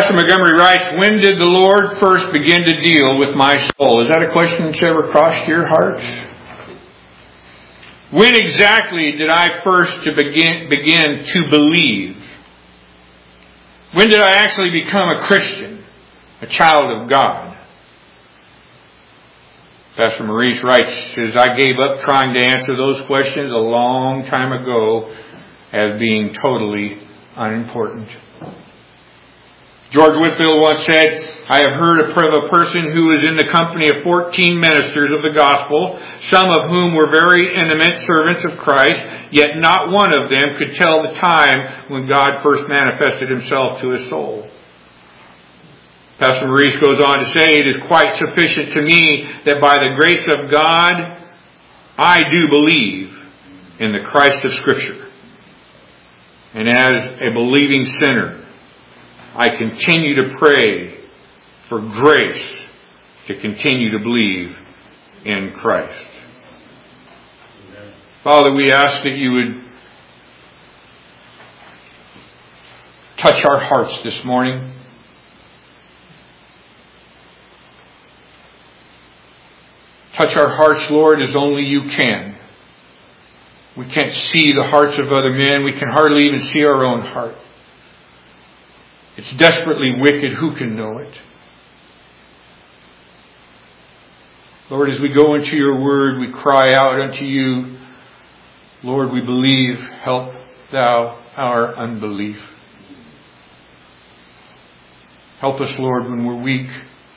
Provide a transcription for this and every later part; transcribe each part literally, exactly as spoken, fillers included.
Pastor Montgomery writes, when did the Lord first begin to deal with my soul? Is that a question that's ever crossed your heart? When exactly did I first to begin, begin to believe? When did I actually become a Christian, a child of God? Pastor Maurice writes, says, I gave up trying to answer those questions a long time ago as being totally unimportant. George Whitefield once said, I have heard of a person who was in the company of fourteen ministers of the gospel, some of whom were very intimate servants of Christ, yet not one of them could tell the time when God first manifested himself to his soul. Pastor Maurice goes on to say, it is quite sufficient to me that by the grace of God, I do believe in the Christ of Scripture. And as a believing sinner, I continue to pray for grace to continue to believe in Christ. Father, we ask that you would touch our hearts this morning. Touch our hearts, Lord, as only you can. We can't see the hearts of other men. We can hardly even see our own heart. It's desperately wicked. Who can know it? Lord, as we go into your word, we cry out unto you. Lord, we believe. Help thou our unbelief. Help us, Lord, when we're weak.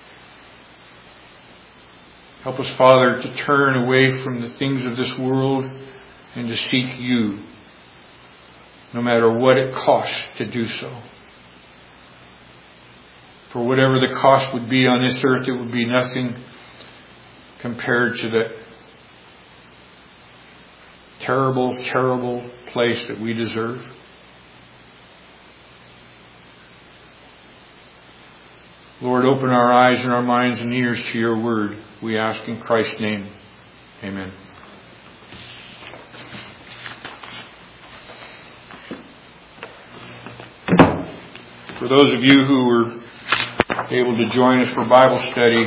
Help us, Father, to turn away from the things of this world and to seek you, no matter what it costs to do so. For whatever the cost would be on this earth, it would be nothing compared to the terrible, terrible place that we deserve. Lord, open our eyes and our minds and ears to your word. We ask in Christ's name. Amen. For those of you who were able to join us for Bible study,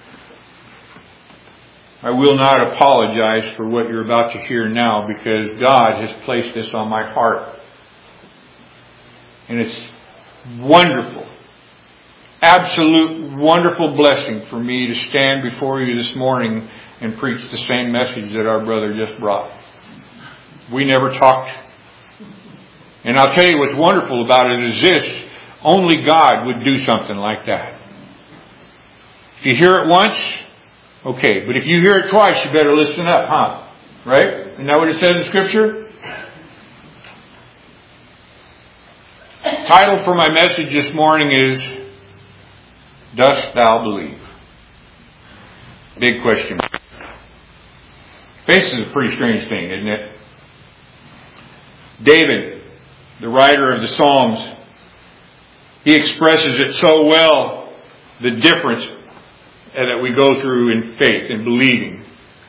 I will not apologize for what you're about to hear now, because God has placed this on my heart. And it's wonderful, absolute wonderful blessing for me to stand before you this morning and preach the same message that our brother just brought. We never talked. And I'll tell you what's wonderful about it is this: only God would do something like that. If you hear it once, okay. But if you hear it twice, you better listen up, huh? Right? Isn't that what it says in Scripture? Title for my message this morning is, Dost Thou Believe? Big question. Faith is a pretty strange thing, isn't it? David, the writer of the Psalms, he expresses it so well, the difference that we go through in faith and believing.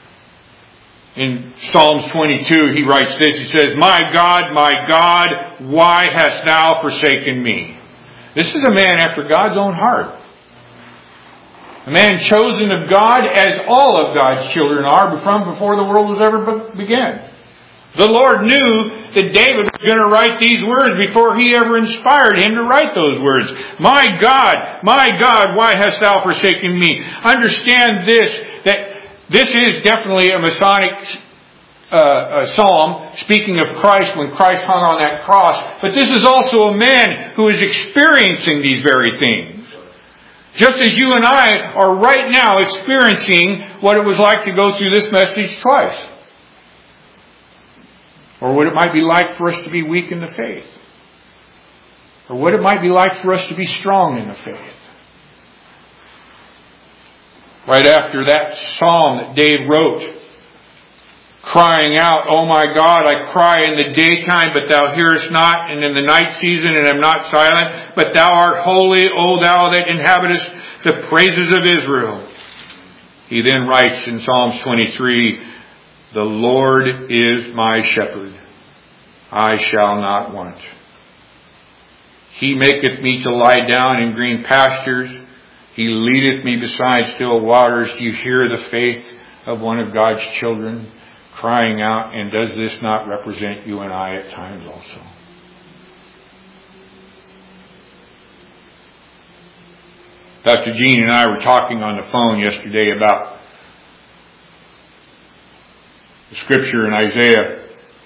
In Psalms twenty-two, he writes this. He says, My God, my God, why hast thou forsaken me? This is a man after God's own heart. A man chosen of God, as all of God's children are, from before the world was ever began. The Lord knew that David was going to write these words before he ever inspired him to write those words. My God, my God, why hast thou forsaken me? Understand this, that this is definitely a Masonic uh, a psalm speaking of Christ when Christ hung on that cross. But this is also a man who is experiencing these very things. Just as you and I are right now experiencing what it was like to go through this message twice. Or what it might be like for us to be weak in the faith. Or what it might be like for us to be strong in the faith. Right after that psalm that Dave wrote, crying out, O my God, I cry in the daytime, but thou hearest not, and in the night season, and am not silent. But thou art holy, O thou that inhabitest the praises of Israel. He then writes in Psalms twenty-three, The Lord is my shepherd, I shall not want. He maketh me to lie down in green pastures. He leadeth me beside still waters. Do you hear the faith of one of God's children crying out? And does this not represent you and I at times also? Pastor Gene and I were talking on the phone yesterday about the scripture in Isaiah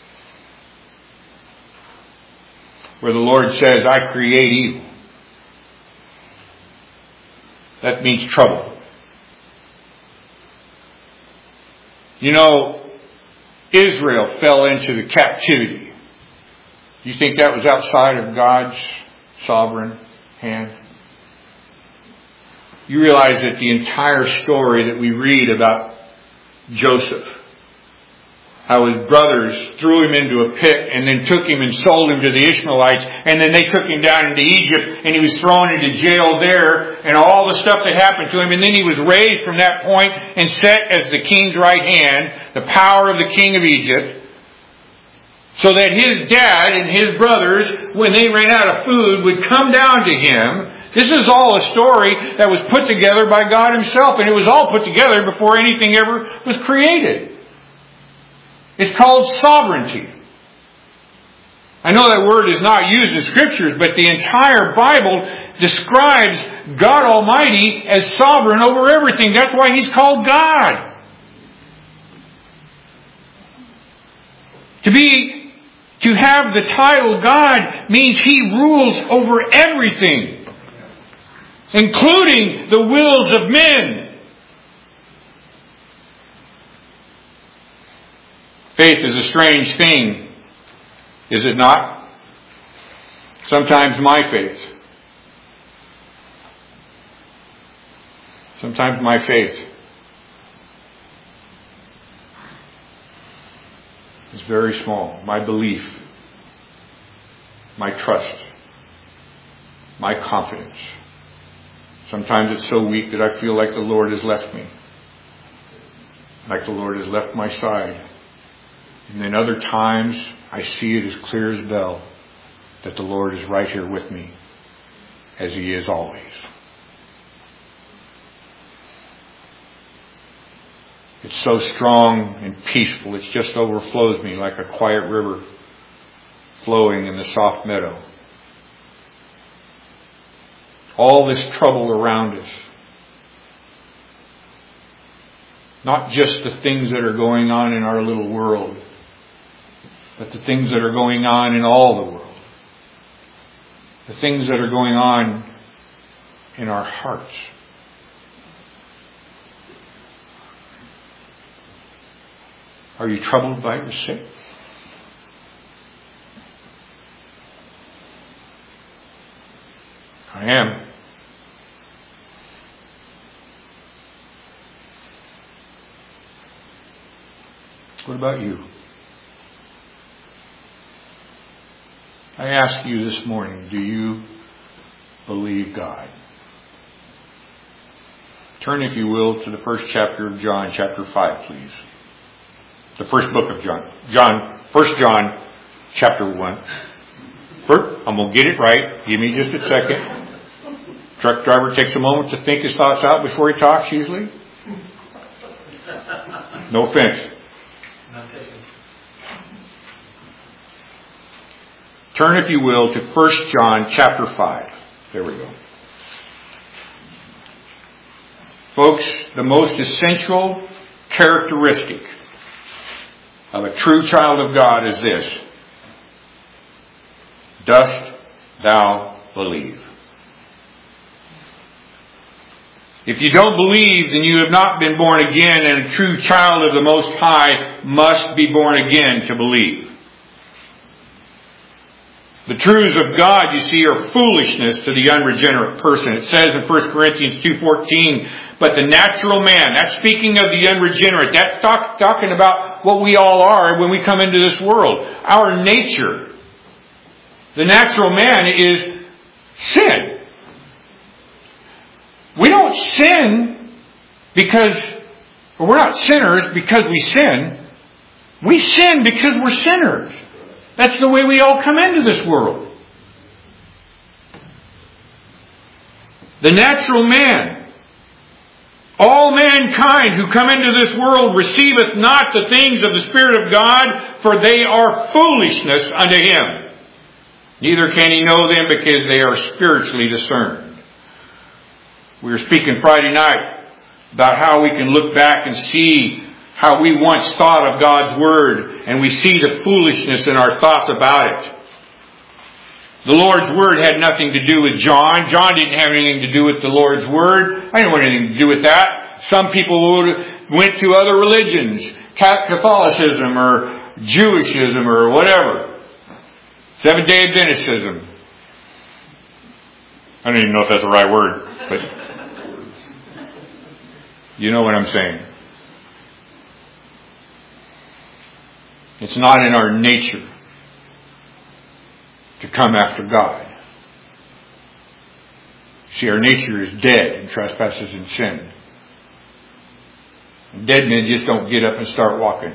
where the Lord says, I create evil. That means trouble. You know, Israel fell into the captivity. Do you think that was outside of God's sovereign hand? You realize that the entire story that we read about Joseph, how his brothers threw him into a pit and then took him and sold him to the Ishmaelites, and then they took him down into Egypt and he was thrown into jail there and all the stuff that happened to him, and then he was raised from that point and set as the king's right hand, the power of the king of Egypt, so that his dad and his brothers, when they ran out of food, would come down to him. This is all a story that was put together by God Himself, and it was all put together before anything ever was created. It's called sovereignty. I know that word is not used in Scriptures, but the entire Bible describes God Almighty as sovereign over everything. That's why He's called God. To be, to have the title God means He rules over everything, including the wills of men. Faith is a strange thing, is it not? Sometimes my faith. Sometimes my faith is very small. My belief, my trust, my confidence. Sometimes it's so weak that I feel like the Lord has left me. Like the Lord has left my side. And then other times I see it as clear as bell that the Lord is right here with me, as He is always. It's so strong and peaceful, it just overflows me like a quiet river flowing in the soft meadow. All this trouble around us. Not just the things that are going on in our little world, but the things that are going on in all the world. The things that are going on in our hearts. Are you troubled by your sin? I am. What about you? I ask you this morning, do you believe God? Turn, if you will, to the first chapter of John, chapter five, please. The first book of John. John, First John, chapter one. First, I'm going to get it right. Give me just a second. Truck driver takes a moment to think his thoughts out before he talks, usually. No offense. Turn, if you will, to First John chapter five. There we go. Folks, the most essential characteristic of a true child of God is this. Dost thou believe? If you don't believe, then you have not been born again, and a true child of the Most High must be born again to believe. The truths of God, you see, are foolishness to the unregenerate person. It says in First Corinthians two fourteen, but the natural man, that's speaking of the unregenerate, that's talk, talking about what we all are when we come into this world. Our nature. The natural man is sin. We don't sin because, or we're not sinners because we sin. We sin because we're sinners. That's the way we all come into this world. The natural man. All mankind who come into this world receiveth not the things of the Spirit of God, for they are foolishness unto him. Neither can he know them, because they are spiritually discerned. We were speaking Friday night about how we can look back and see how we once thought of God's Word, and we see the foolishness in our thoughts about it. The Lord's Word had nothing to do with John. John didn't have anything to do with the Lord's Word. I didn't want anything to do with that. Some people went to other religions, Catholicism or Jewishism or whatever. Seventh-day Adventism. I don't even know if that's the right word, but you know what I'm saying. It's not in our nature to come after God. See, our nature is dead in trespasses and sin. And dead men just don't get up and start walking.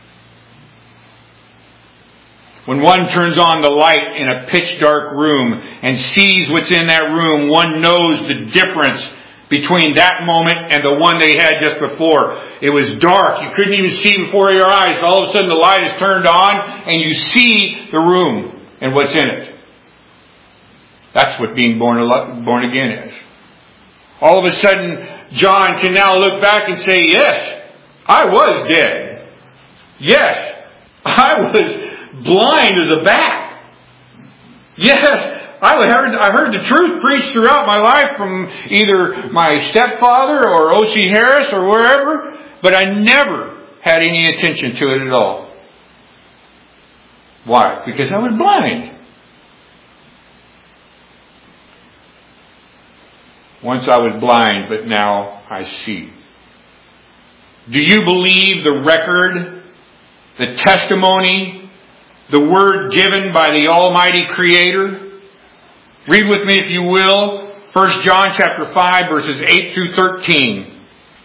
When one turns on the light in a pitch dark room and sees what's in that room, one knows the difference between that moment and the one they had just before. It was dark. You couldn't even see before your eyes. All of a sudden the light is turned on and you see the room and what's in it. That's what being born, born again is. All of a sudden, John can now look back and say, yes, I was dead. Yes, I was blind as a bat. Yes, I heard, I heard the truth preached throughout my life from either my stepfather or O C Harris or wherever, but I never had any attention to it at all. Why? Because I was blind. Once I was blind, but now I see. Do you believe the record, the testimony, the word given by the Almighty Creator? Read with me, if you will, First John chapter five, verses eight through thirteen.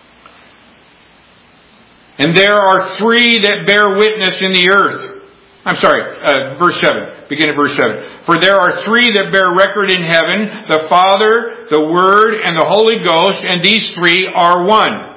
And there are three that bear witness in the earth. I'm sorry, uh, verse seven. Begin at verse seven. For there are three that bear record in heaven, the Father, the Word, and the Holy Ghost, and these three are one.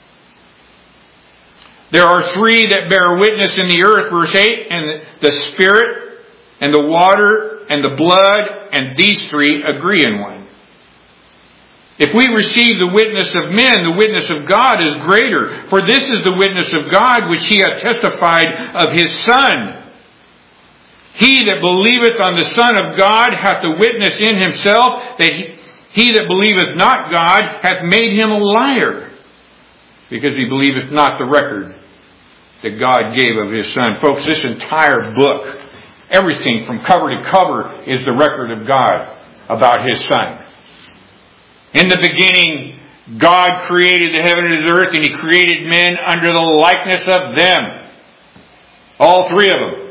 There are three that bear witness in the earth, verse eight, and the Spirit, and the water, and the blood, and these three agree in one. If we receive the witness of men, the witness of God is greater. For this is the witness of God which he hath testified of his Son. He that believeth on the Son of God hath the witness in himself, that he, he that believeth not God hath made him a liar, because he believeth not the record that God gave of his Son. Folks, this entire book, everything from cover to cover, is the record of God about his Son. In the beginning, God created the heaven and the earth, and he created men under the likeness of them. All three of them.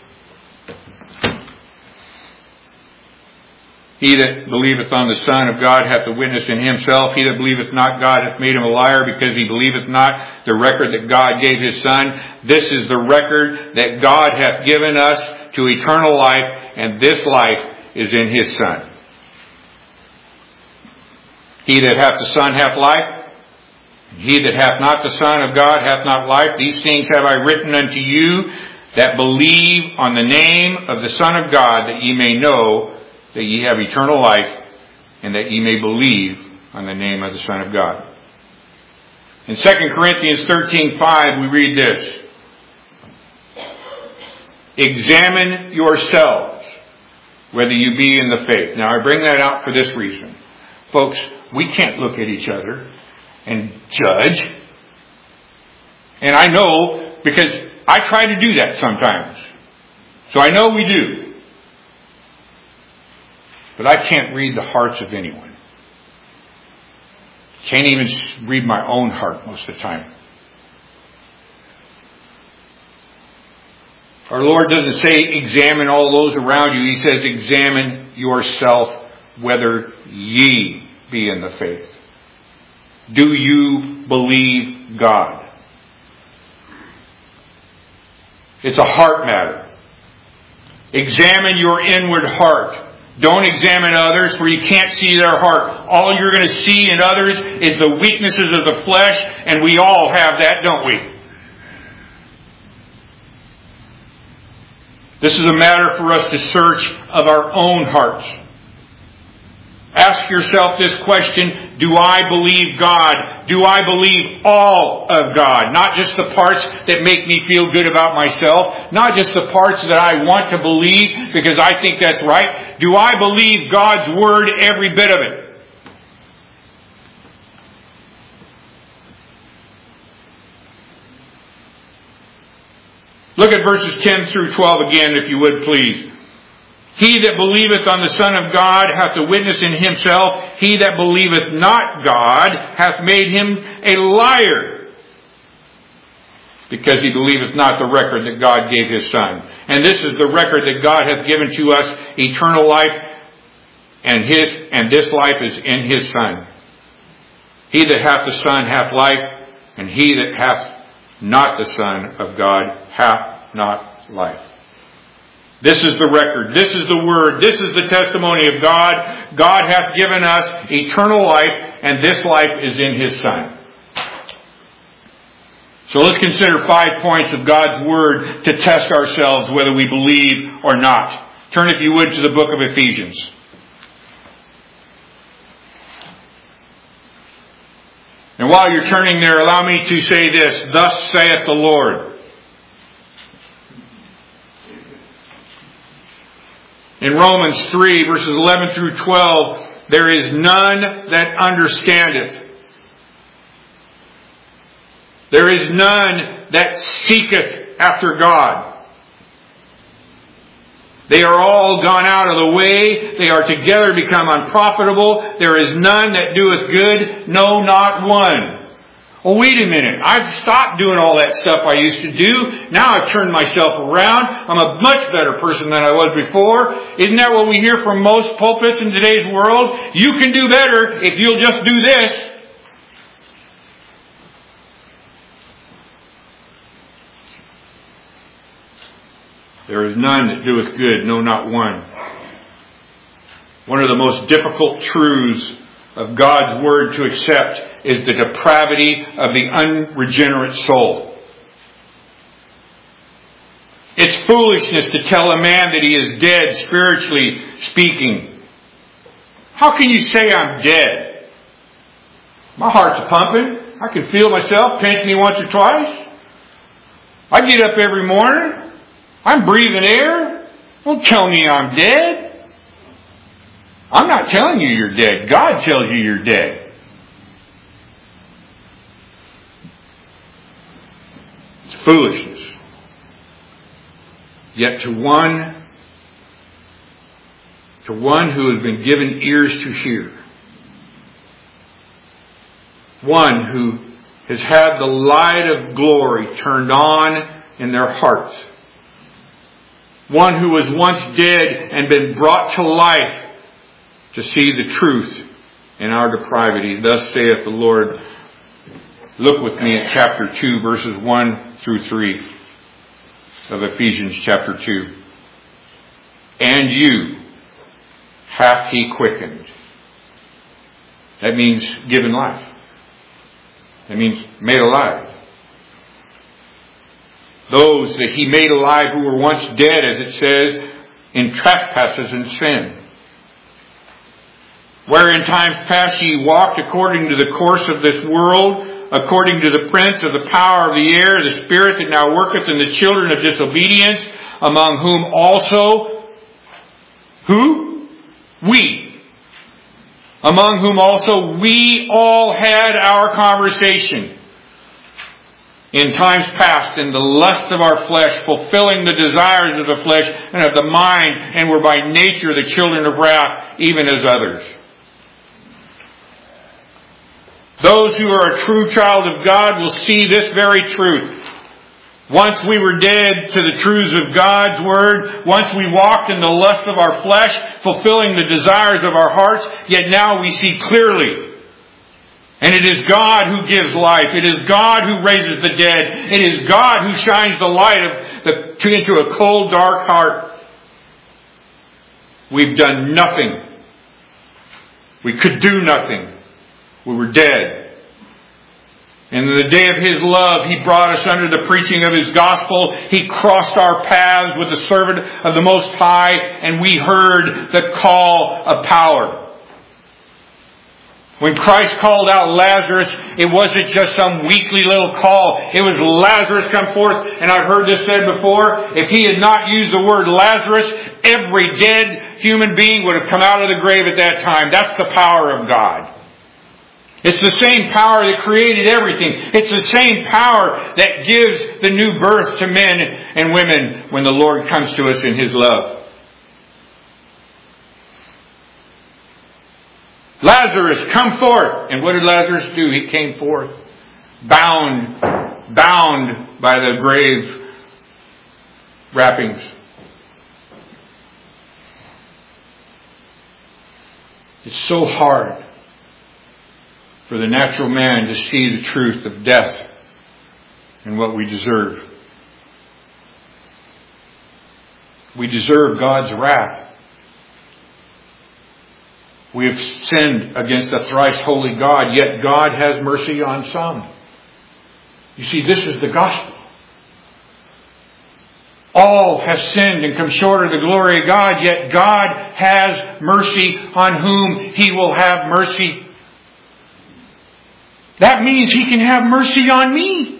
He that believeth on the Son of God hath the witness in himself. He that believeth not God hath made him a liar, because he believeth not the record that God gave his Son. This is the record that God hath given us to eternal life, and this life is in his Son. He that hath the Son hath life. He that hath not the Son of God hath not life. These things have I written unto you that believe on the name of the Son of God, that ye may know that ye have eternal life, and that ye may believe on the name of the Son of God. In Second Corinthians thirteen five, we read this. Examine yourselves, whether you be in the faith. Now, I bring that out for this reason. Folks, we can't look at each other and judge. And I know, because I try to do that sometimes. So I know we do. But I can't read the hearts of anyone. Can't even read my own heart most of the time. Our Lord doesn't say examine all those around you. He says examine yourself whether ye be in the faith. Do you believe God? It's a heart matter. Examine your inward heart. Don't examine others, for you can't see their heart. All you're going to see in others is the weaknesses of the flesh, and we all have that, don't we? This is a matter for us to search of our own hearts. Ask yourself this question: do I believe God? Do I believe all of God? Not just the parts that make me feel good about myself. Not just the parts that I want to believe because I think that's right. Do I believe God's Word, every bit of it? Look at verses ten through twelve again, if you would, please. He that believeth on the Son of God hath a witness in himself. He that believeth not God hath made him a liar, because he believeth not the record that God gave his Son. And this is the record that God hath given to us, eternal life, and his and this life is in his Son. He that hath the Son hath life, and he that hath not the Son of God hath not life. This is the record. This is the Word. This is the testimony of God. God hath given us eternal life, and this life is in his Son. So let's consider five points of God's Word to test ourselves whether we believe or not. Turn, if you would, to the book of Ephesians. And while you're turning there, allow me to say this: thus saith the Lord. In Romans three, verses eleven through twelve, there is none that understandeth. There is none that seeketh after God. They are all gone out of the way. They are together become unprofitable. There is none that doeth good, no, not one. Well, wait a minute. I've stopped doing all that stuff I used to do. Now I've turned myself around. I'm a much better person than I was before. Isn't that what we hear from most pulpits in today's world? You can do better if you'll just do this. There is none that doeth good, no, not one. One of the most difficult truths of God's Word to accept is the depravity of the unregenerate soul. It's foolishness to tell a man that he is dead, spiritually speaking. How can you say I'm dead? My heart's pumping. I can feel myself pinching me once or twice. I get up every morning. I'm breathing air. Don't tell me I'm dead. I'm not telling you you're dead. God tells you you're dead. It's foolishness. Yet to one, to one who has been given ears to hear, one who has had the light of glory turned on in their hearts, one who was once dead and been brought to life to see the truth in our depravity. Thus saith the Lord. Look with me at chapter two, verses one through three of Ephesians chapter two. And you hath he quickened. That means given life. That means made alive. Those that he made alive who were once dead, as it says, in trespasses and sin. Where in times past ye walked according to the course of this world, according to the prince of the power of the air, the spirit that now worketh in the children of disobedience, among whom also, who? We. Among whom also we all had our conversation in times past in the lust of our flesh, fulfilling the desires of the flesh and of the mind, and were by nature the children of wrath, even as others. Those who are a true child of God will see this very truth. Once we were dead to the truths of God's Word, once we walked in the lust of our flesh, fulfilling the desires of our hearts, yet now we see clearly. And it is God who gives life. It is God who raises the dead. It is God who shines the light of the, into a cold, dark heart. We've done nothing. We could do nothing. We were dead. And in the day of His love, He brought us under the preaching of His gospel. He crossed our paths with the servant of the Most High, and we heard the call of power. When Christ called out Lazarus, it wasn't just some weakly little call. It was Lazarus, come forth. And I've heard this said before. If He had not used the word Lazarus, every dead human being would have come out of the grave at that time. That's the power of God. It's the same power that created everything. It's the same power that gives the new birth to men and women when the Lord comes to us in His love. Lazarus, come forth. And what did Lazarus do? He came forth, bound, bound by the grave wrappings. It's so hard for the natural man to see the truth of death and what we deserve. We deserve God's wrath. We have sinned against a thrice holy God, yet God has mercy on some. You see, this is the gospel. All have sinned and come short of the glory of God, yet God has mercy on whom He will have mercy. That means He can have mercy on me.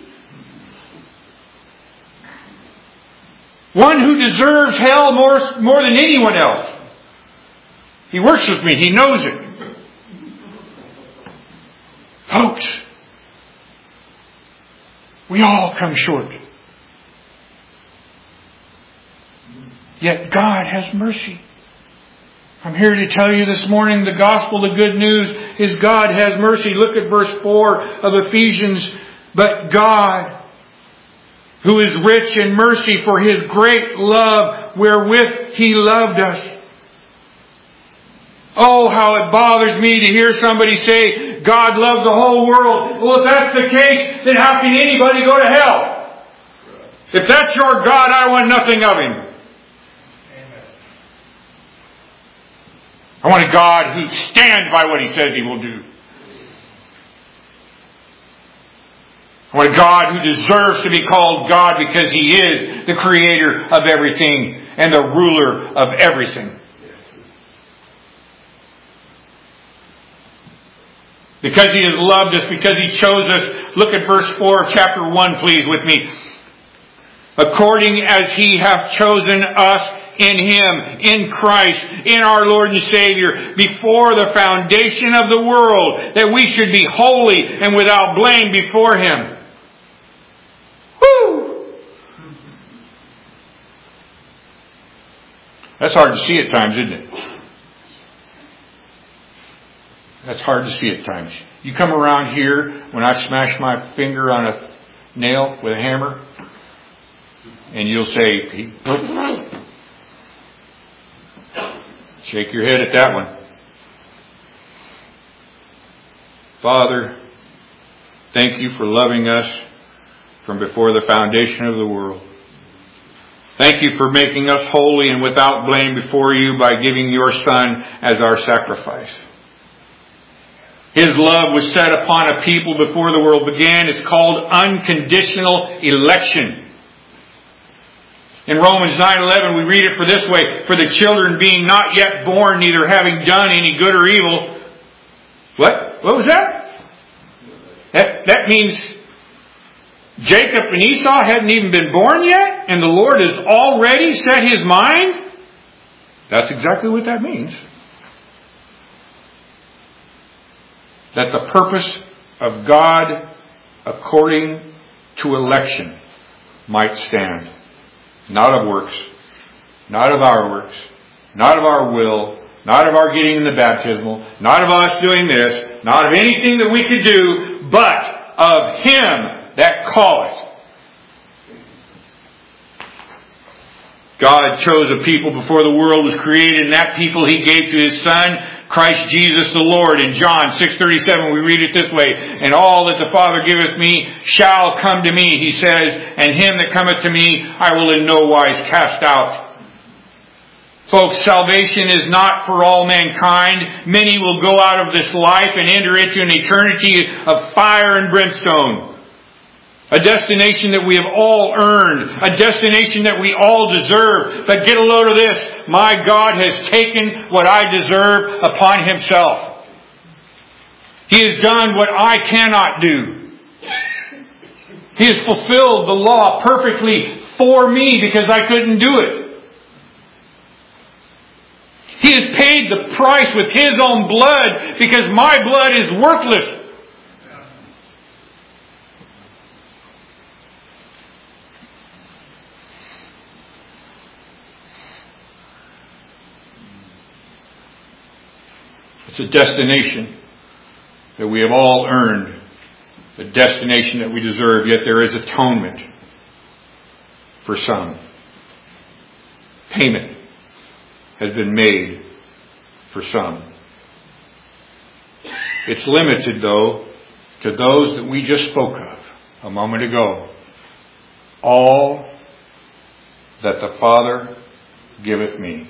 One who deserves hell more, more than anyone else. He works with me. He knows it. Folks, we all come short. Yet God has mercy. I'm here to tell you this morning the gospel, the good news is God has mercy. Look at verse four of Ephesians. But God, who is rich in mercy for His great love wherewith He loved us. Oh, how it bothers me to hear somebody say, God loves the whole world. Well, if that's the case, then how can anybody go to hell? If that's your God, I want nothing of Him. I want a God who stands by what He says He will do. I want a God who deserves to be called God because He is the creator of everything and the ruler of everything. Because He has loved us, because He chose us. Look at verse four of chapter one, please, with me. According as He hath chosen us in Him, in Christ, in our Lord and Savior, before the foundation of the world, that we should be holy and without blame before Him. Woo! That's hard to see at times, isn't it? That's hard to see at times. You come around here when I smash my finger on a nail with a hammer, and you'll say, shake your head at that one. Father, thank You for loving us from before the foundation of the world. Thank You for making us holy and without blame before You by giving Your Son as our sacrifice. His love was set upon a people before the world began. It's called unconditional election. In Romans nine eleven, we read it for this way, for the children being not yet born, neither having done any good or evil. What? What was that? That, that means Jacob and Esau hadn't even been born yet, and the Lord has already set His mind? That's exactly what that means. That the purpose of God according to election might stand. Not of works. Not of our works. Not of our will. Not of our getting in the baptismal. Not of us doing this. Not of anything that we could do. But of Him that calleth. God chose a people before the world was created, and that people He gave to His Son, Christ Jesus the Lord. In John six thirty-seven we read it this way, and all that the Father giveth me shall come to me, He says, and him that cometh to me I will in no wise cast out. Folks, salvation is not for all mankind. Many will go out of this life and enter into an eternity of fire and brimstone. A destination that we have all earned. A destination that we all deserve. But get a load of this. My God has taken what I deserve upon Himself. He has done what I cannot do. He has fulfilled the law perfectly for me because I couldn't do it. He has paid the price with His own blood because my blood is worthless. It's a destination that we have all earned, the destination that we deserve, yet there is atonement for some. Payment has been made for some. It's limited, though, to those that we just spoke of a moment ago. All that the Father giveth me.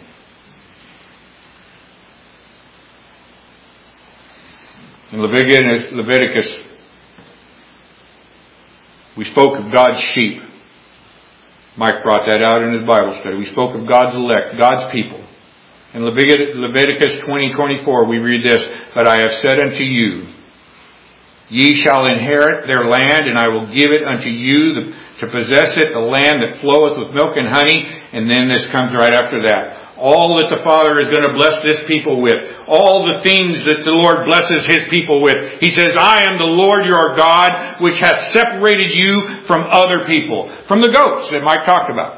In Leviticus, we spoke of God's sheep. Mike brought that out in his Bible study. We spoke of God's elect, God's people. In Leviticus twenty twenty-four, we read this, "But I have said unto you, ye shall inherit their land, and I will give it unto you the, to possess it, the land that floweth with milk and honey." And then this comes right after that. All that the Father is going to bless this people with. All the things that the Lord blesses His people with. He says, "I am the Lord your God, which hath separated you from other people." From the goats that Mike talked about.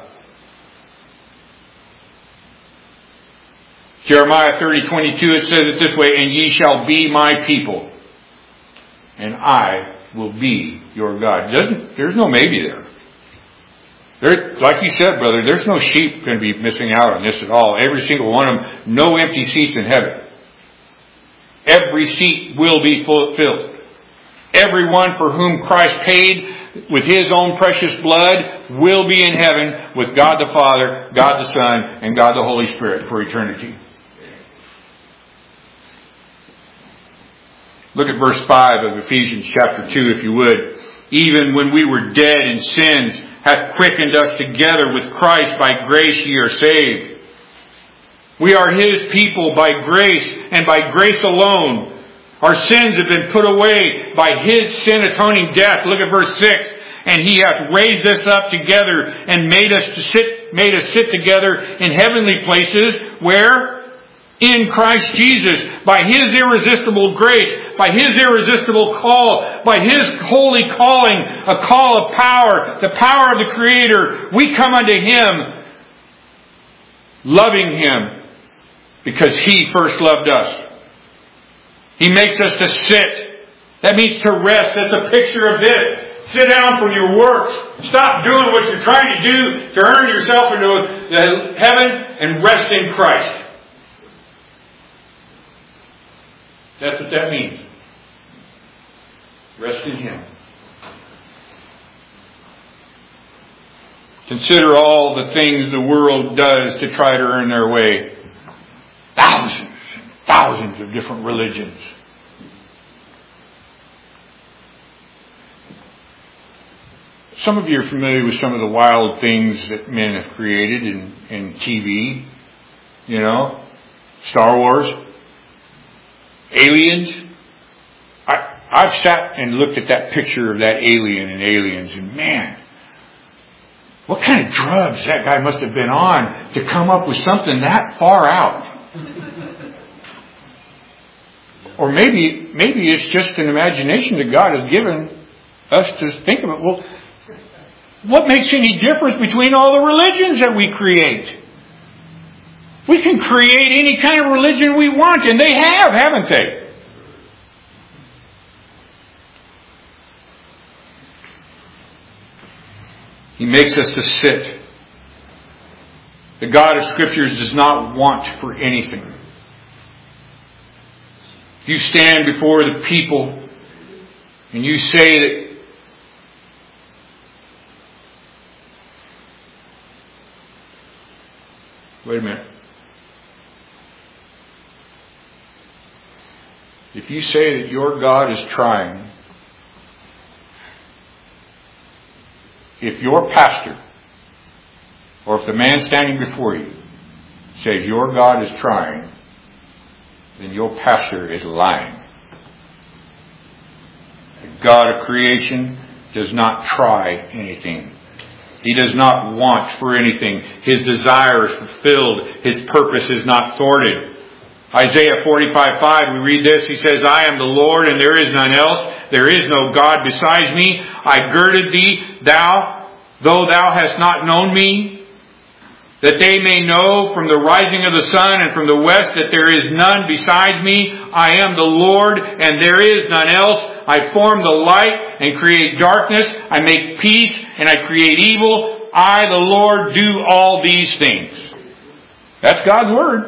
Jeremiah thirty twenty-two, it says it this way, "And ye shall be my people, and I will be your God." Doesn't, there's no maybe there. There, like you said, brother, there's no sheep going to be missing out on this at all. Every single one of them, no empty seats in heaven. Every seat will be filled. Everyone for whom Christ paid with His own precious blood will be in heaven with God the Father, God the Son, and God the Holy Spirit for eternity. Look at verse five of Ephesians chapter two, if you would. "Even when we were dead in sins, hath quickened us together with Christ. By grace ye are saved." We are His people by grace and by grace alone. Our sins have been put away by His sin-atoning death. Look at verse six. "And He hath raised us up together and made us to sit, made us sit together in heavenly places." Where? In Christ Jesus. By His irresistible grace, by His irresistible call, by His holy calling, a call of power, the power of the Creator, we come unto Him, loving Him, because He first loved us. He makes us to sit. That means to rest. That's a picture of this. Sit down from your works. Stop doing what you're trying to do to earn yourself into heaven and rest in Christ. That's what that means. Rest in Him. Consider all the things the world does to try to earn their way. Thousands and thousands of different religions. Some of you are familiar with some of the wild things that men have created in, in T V. You know, Star Wars. Aliens. I, I've sat and looked at that picture of that alien in Aliens, and man, what kind of drugs that guy must have been on to come up with something that far out. Or maybe, maybe it's just an imagination that God has given us to think about. Well, what makes any difference between all the religions that we create? We can create any kind of religion we want, and they have, haven't they? He makes us to sit. The God of Scriptures does not want for anything. If you stand before the people and you say that wait a minute. If you say that your God is trying, if your pastor, or if the man standing before you says your God is trying, then your pastor is lying. The God of creation does not try anything. He does not want for anything. His desire is fulfilled. His purpose is not thwarted. Isaiah forty-five five, we read this. He says, I am the Lord and there is none else. There is no God besides me. I girded thee, thou, though thou hast not known me, that they may know from the rising of the sun and from the west that there is none besides me. I am the Lord and there is none else. I form the light and create darkness. I make peace and I create evil. I, the Lord, do all these things. That's God's word.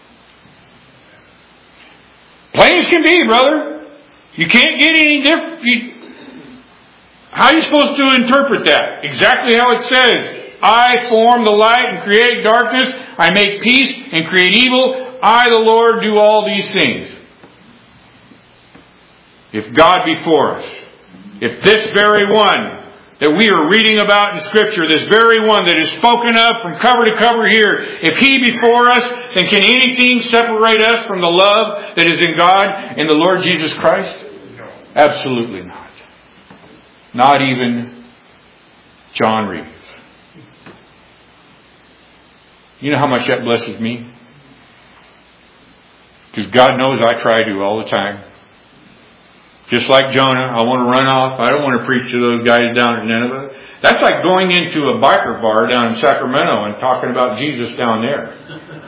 Plain as can be, brother. You can't get any different. You, how are you supposed to interpret that? Exactly how it says. I form the light and create darkness. I make peace and create evil. I, the Lord, do all these things. If God be for us, if this very one that we are reading about in Scripture, this very one that is spoken of from cover to cover here, if He be for us, then can anything separate us from the love that is in God and the Lord Jesus Christ? Absolutely not. Not even John Reeves. You know how much that blesses me? Because God knows I try to all the time. Just like Jonah, I want to run off. I don't want to preach to those guys down in Nineveh. That's like going into a biker bar down in Sacramento and talking about Jesus down there.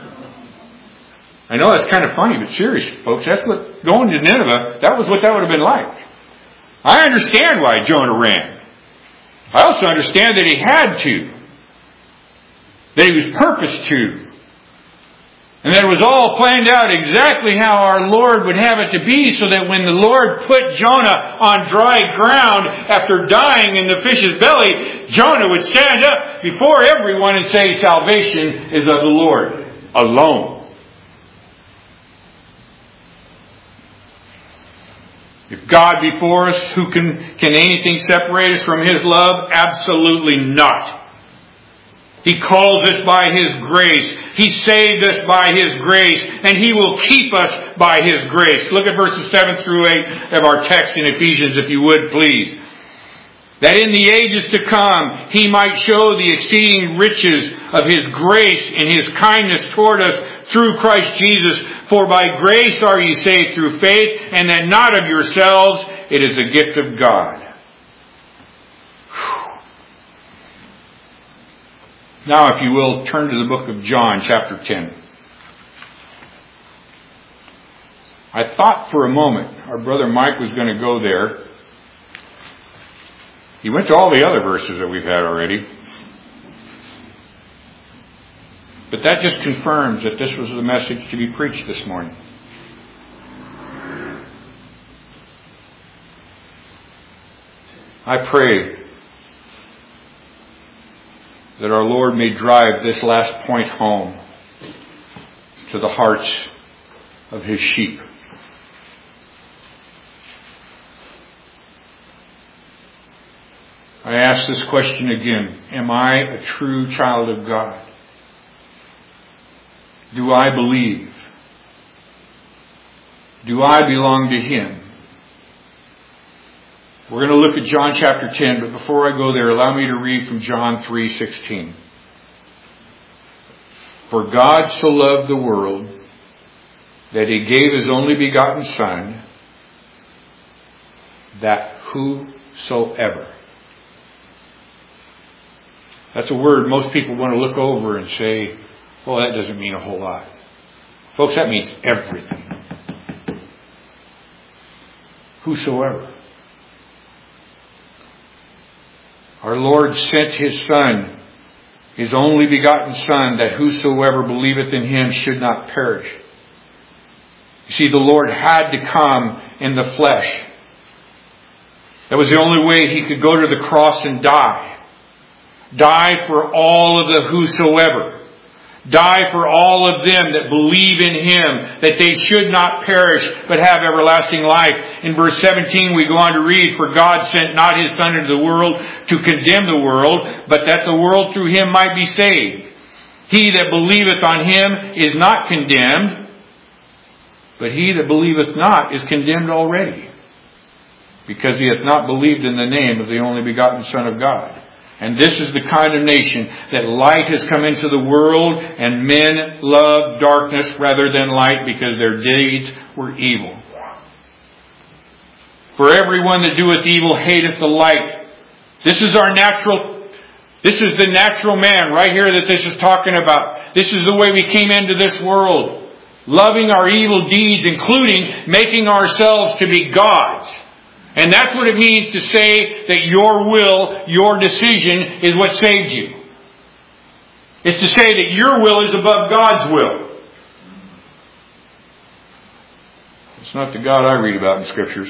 I know that's kind of funny, but serious, folks. That's what going to Nineveh, that was what that would have been like. I understand why Jonah ran. I also understand that he had to. That he was purposed to. And that it was all planned out exactly how our Lord would have it to be, so that when the Lord put Jonah on dry ground after dying in the fish's belly, Jonah would stand up before everyone and say, salvation is of the Lord alone. If God be for us, who can, can anything separate us from His love? Absolutely not. He calls us by His grace. He saved us by His grace. And He will keep us by His grace. Look at verses seven through eight of our text in Ephesians, if you would, please. That in the ages to come, He might show the exceeding riches of His grace and His kindness toward us through Christ Jesus. For by grace are ye saved through faith, and that not of yourselves, it is a gift of God. Now, if you will, turn to the book of John, chapter ten. I thought for a moment our brother Mike was going to go there. He went to all the other verses that we've had already. But that just confirms that this was the message to be preached this morning. I pray that our Lord may drive this last point home to the hearts of His sheep. I ask this question again. Am I a true child of God? Do I believe? Do I belong to Him? We're going to look at John chapter ten, but before I go there, allow me to read from John three sixteen. For God so loved the world that He gave His only begotten Son, that whosoever. That's a word most people want to look over and say, well, that doesn't mean a whole lot. Folks, that means everything. Whosoever. Our Lord sent His Son, His only begotten Son, that whosoever believeth in Him should not perish. You see, the Lord had to come in the flesh. That was the only way He could go to the cross and die. Die for all of the whosoever. die for all of them that believe in Him, that they should not perish, but have everlasting life. In verse seventeen, we go on to read, for God sent not His Son into the world to condemn the world, but that the world through Him might be saved. He that believeth on Him is not condemned, but he that believeth not is condemned already, because he hath not believed in the name of the only begotten Son of God. And this is the condemnation, that light has come into the world, and men love darkness rather than light, because their deeds were evil. For everyone that doeth evil hateth the light. This is our natural, this is the natural man right here that this is talking about. This is the way we came into this world. Loving our evil deeds, including making ourselves to be gods. And that's what it means to say that your will, your decision is what saved you. It's to say that your will is above God's will. It's not the God I read about in Scriptures.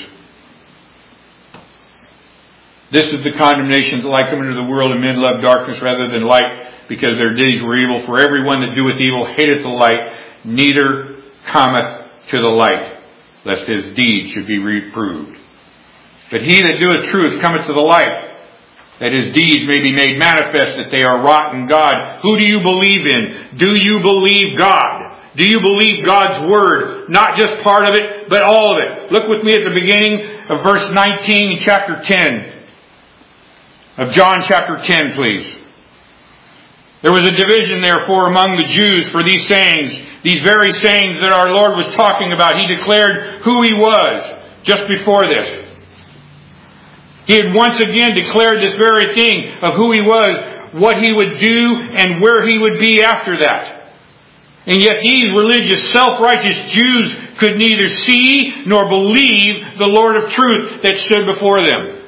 This is the condemnation that light come into the world, and men love darkness rather than light, because their deeds were evil. For everyone that doeth evil hateth the light, neither cometh to the light, lest his deeds should be reproved. But he that doeth truth cometh to the light, that his deeds may be made manifest, that they are wrought in God. Who do you believe in? Do you believe God? Do you believe God's Word? Not just part of it, but all of it. Look with me at the beginning of verse nineteen in chapter ten. Of John chapter ten, please. There was a division, therefore, among the Jews for these sayings, these very sayings that our Lord was talking about. He declared who He was just before this. He had once again declared this very thing of who He was, what He would do, and where He would be after that. And yet these religious, self-righteous Jews could neither see nor believe the Lord of truth that stood before them.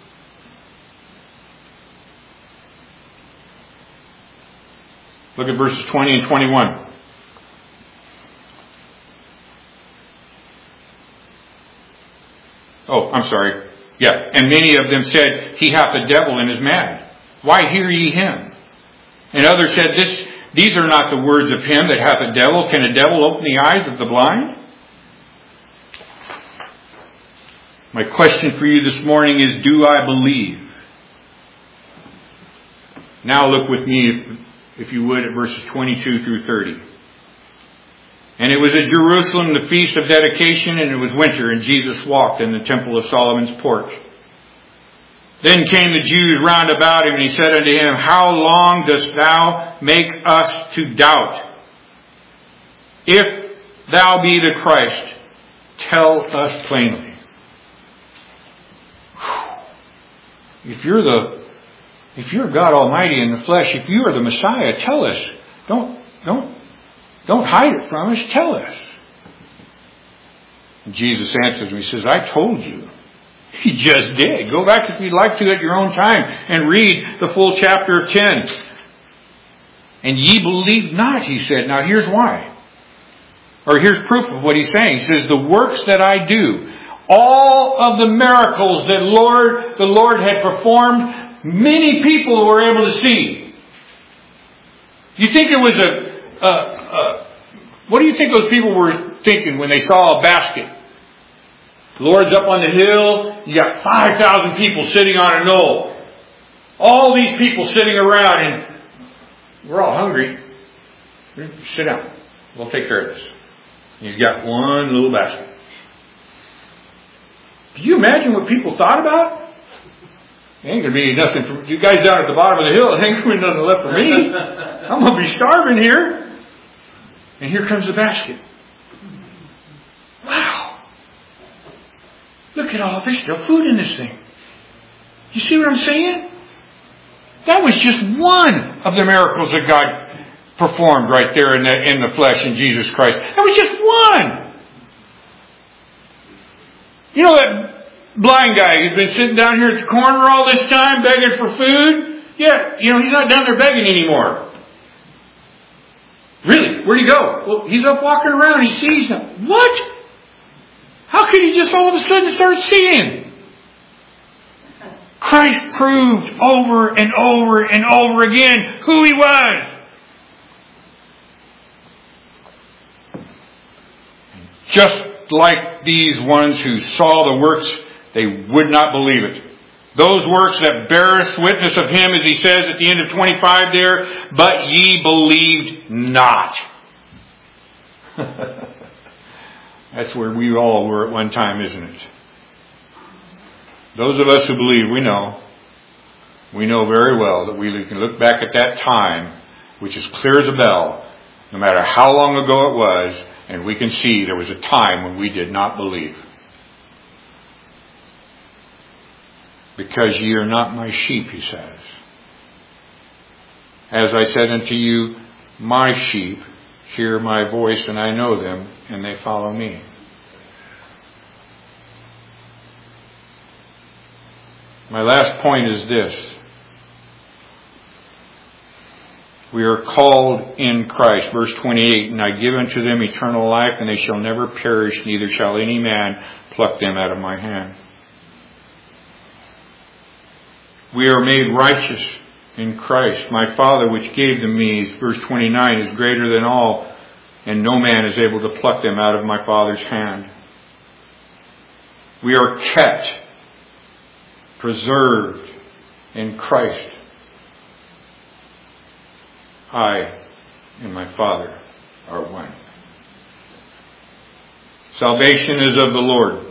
Look at verses twenty and twenty-one. Oh, I'm sorry. Yeah. And many of them said, He hath a devil and is mad. Why hear ye him? And others said, This, these are not the words of him that hath a devil. Can a devil open the eyes of the blind? My question for you this morning is, do I believe? Now look with me, if, if you would, at verses twenty-two through thirty. And it was at Jerusalem the feast of dedication, and it was winter, and Jesus walked in the temple of Solomon's porch. Then came the Jews round about him, and he said unto him, How long dost thou make us to doubt? If thou be the Christ, tell us plainly. If you're the, if you're God Almighty in the flesh, if you are the Messiah, tell us. Don't, don't, don't hide it from us. Tell us. And Jesus answers him. He says, I told you. He just did. Go back if you'd like to at your own time and read the full chapter of ten. And ye believe not, he said. Now here's why. Or here's proof of what he's saying. He says, the works that I do, all of the miracles that Lord, the Lord had performed, many people were able to see. You think it was a, a, a what do you think those people were thinking when they saw a basket? The Lord's up on the hill. You got five thousand people sitting on a knoll. All these people sitting around, and we're all hungry. Sit down. We'll take care of this. He's got one little basket. Can you imagine what people thought about? It ain't going to be nothing for you guys down at the bottom of the hill. It ain't going to be nothing left for me. I'm going to be starving here. And here comes the basket. Wow. Look at all, there's still food in this thing. You see what I'm saying? That was just one of the miracles that God performed right there in the, in the flesh in Jesus Christ. That was just one. You know that blind guy who's been sitting down here at the corner all this time begging for food? Yeah, you know, he's not down there begging anymore. Really? Where'd he go? Well, he's up walking around. He sees them. What? How could he just all of a sudden start seeing? Christ proved over and over and over again who He was. Just like these ones who saw the works, they would not believe it. Those works that beareth witness of him, as he says at the end of twenty-five there, but ye believed not. That's where we all were at one time, isn't it? Those of us who believe, we know. We know very well that we can look back at that time, which is clear as a bell, no matter how long ago it was, and we can see there was a time when we did not believe. Because ye are not my sheep, he says. As I said unto you, my sheep hear my voice, and I know them, and they follow me. My last point is this. We are called in Christ. Verse twenty-eight, and I give unto them eternal life, and they shall never perish, neither shall any man pluck them out of my hand. We are made righteous in Christ. My Father which gave them me, verse twenty-nine, is greater than all, and no man is able to pluck them out of my Father's hand. We are kept, preserved in Christ. I and my Father are one. Salvation is of the Lord.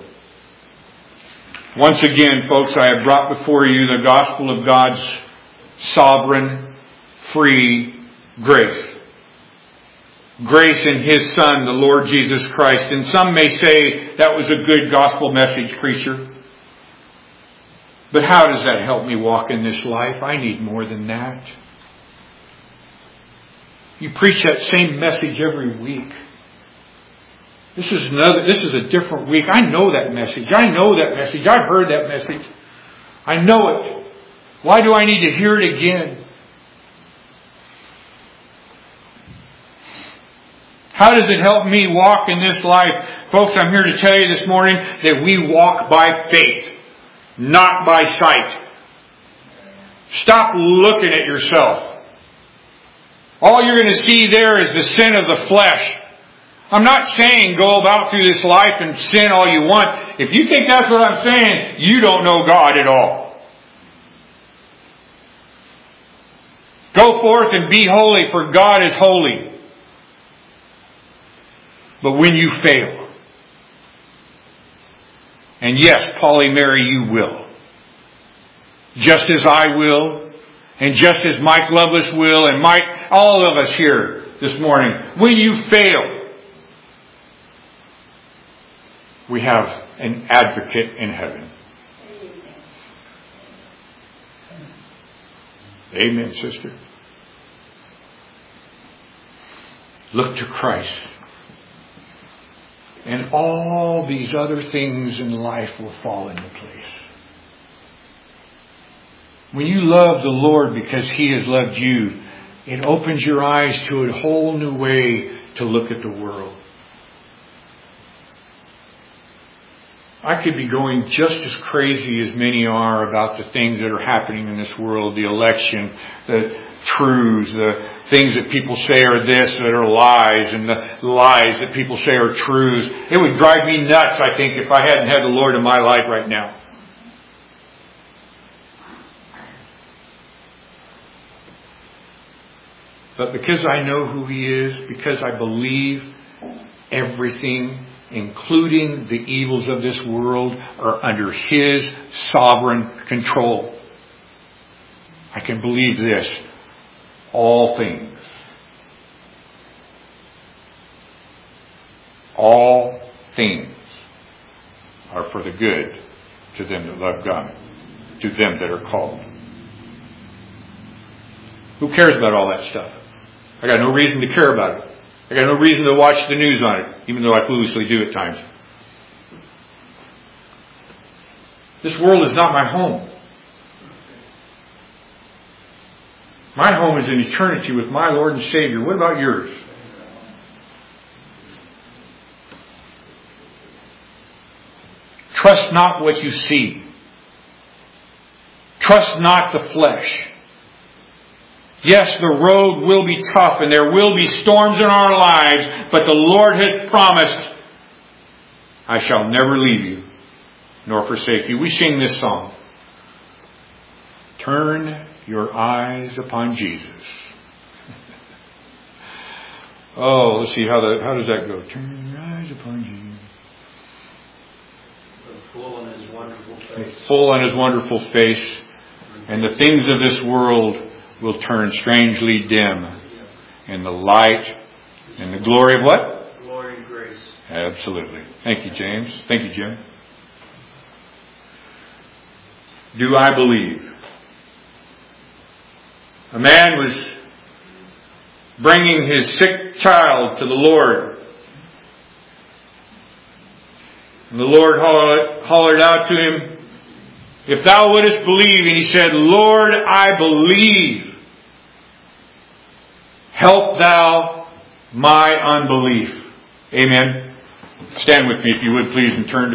Once again, folks, I have brought before you the gospel of God's sovereign, free grace. Grace in His Son, the Lord Jesus Christ. And some may say that was a good gospel message, preacher. But how does that help me walk in this life? I need more than that. You preach that same message every week. This is another, this is a different week. I know that message. I know that message. I've heard that message. I know it. Why do I need to hear it again? How does it help me walk in this life? Folks, I'm here to tell you this morning that we walk by faith, not by sight. Stop looking at yourself. All you're going to see there is the sin of the flesh. I'm not saying go about through this life and sin all you want. If you think that's what I'm saying, you don't know God at all. Go forth and be holy, for God is holy. But when you fail, and yes, Polly Mary, you will. Just as I will, and just as Mike Lovelace will, and Mike, all of us here this morning, when you fail, we have an advocate in heaven. Amen, sister. Look to Christ. And all these other things in life will fall into place. When you love the Lord because He has loved you, it opens your eyes to a whole new way to look at the world. I could be going just as crazy as many are about the things that are happening in this world, the election, the truths, the things that people say are this that are lies, and the lies that people say are truths. It would drive me nuts, I think, if I hadn't had the Lord in my life right now. But because I know who He is, because I believe everything, including the evils of this world, are under His sovereign control, I can believe this. All things, all things are for the good to them that love God, to them that are called. Who cares about all that stuff? I got no reason to care about it. I got no reason to watch the news on it, even though I foolishly do at times. This world is not my home. My home is in eternity with my Lord and Savior. What about yours? Trust not what you see. Trust not the flesh. Yes, the road will be tough and there will be storms in our lives, but the Lord has promised I shall never leave you nor forsake you. We sing this song. Turn your eyes upon Jesus. Oh, let's see, how the, how does that go? Turn your eyes upon Jesus. Full on his wonderful face. Full on his wonderful face. And the things of this world will turn strangely dim. And the light and the glory of what? Glory and grace. Absolutely. Thank you, James. Thank you, Jim. Do I believe? A man was bringing his sick child to the Lord. And the Lord hollered, hollered out to him, if thou wouldest believe. And he said, Lord, I believe. Help thou my unbelief. Amen. Stand with me if you would please and turn to